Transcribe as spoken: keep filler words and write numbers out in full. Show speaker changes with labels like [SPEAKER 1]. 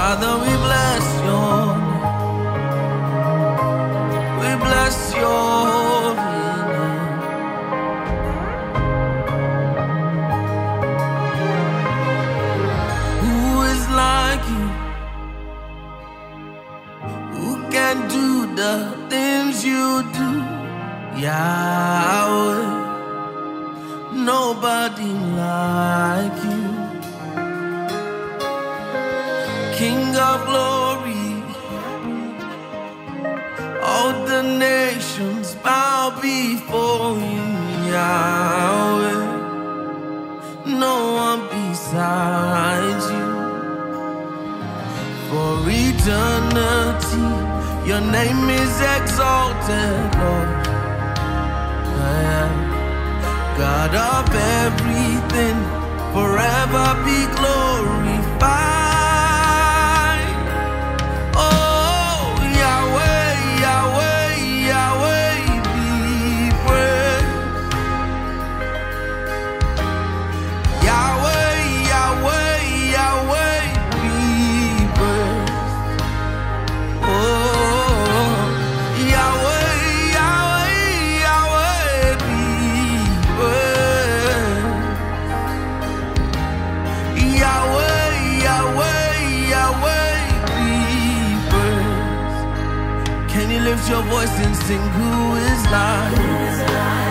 [SPEAKER 1] Father, we bless your name. We bless your name. Who is like you? Who can do the things you do? Yahweh, nobody like you. King of glory, all the nations bow before you, Yahweh. No one besides you. For eternity, your name is exalted, Lord. God of everything, forever be glorified. Oh, Yahweh, Yahweh, Yahweh, be praised. Yahweh, Yahweh, Yahweh, be praised. Oh, Yahweh, Yahweh, Yahweh, be praised. Yahweh, Yahweh, Yahweh, be praised. Can you lift your voice and sing, who is like?